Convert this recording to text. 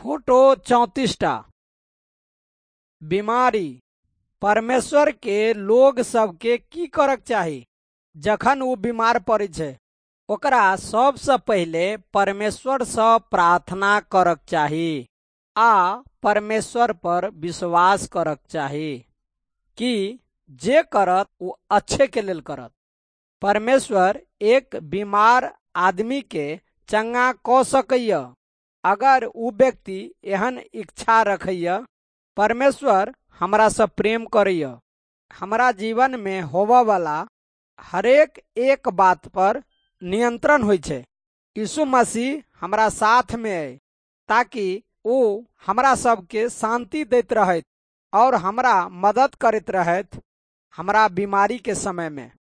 Photo 34टा। बीमारी। परमेश्वर के लोग सबके की करक चाही जखन वो बीमार पड़े छै? ओकरा सबसे पहले परमेश्वर से प्रार्थना करक चाही आ परमेश्वर पर विश्वास करक चाही कि जे करत वो अच्छे के लेल करत। परमेश्वर एक बीमार आदमी के चंगा क सकैय अगर उ व्यक्ति एहन इच्छा रखैय। परमेश्वर हमरा से प्रेम करैय। हमरा जीवन में होवा वाला हरेक एक बात पर नियंत्रण होय छै। यीशु मसीह हमरा साथ में है ताकि वो हमरा सबके शांति दैत रहत और हमरा मदद करत रहत हमरा बीमारी के समय में।